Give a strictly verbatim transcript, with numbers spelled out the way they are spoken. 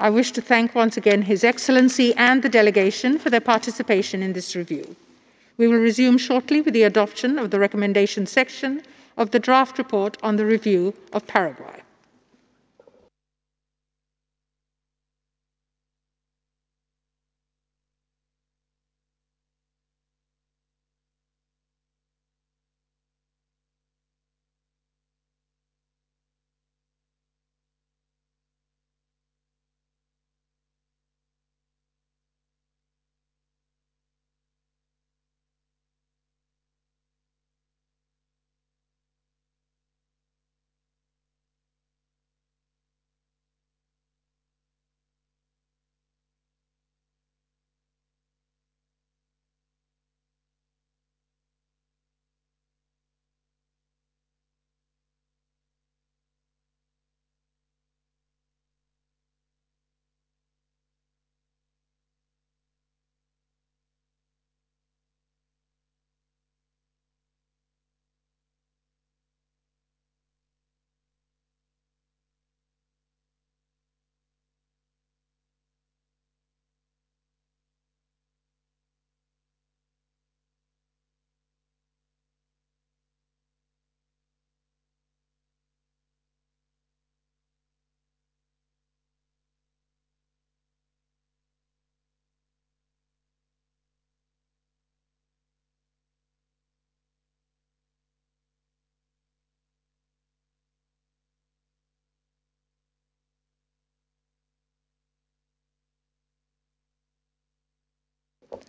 I wish to thank once again His Excellency and the delegation for their participation in this review. We will resume shortly with the adoption of the recommendation section of the draft report on the review of Paraguay.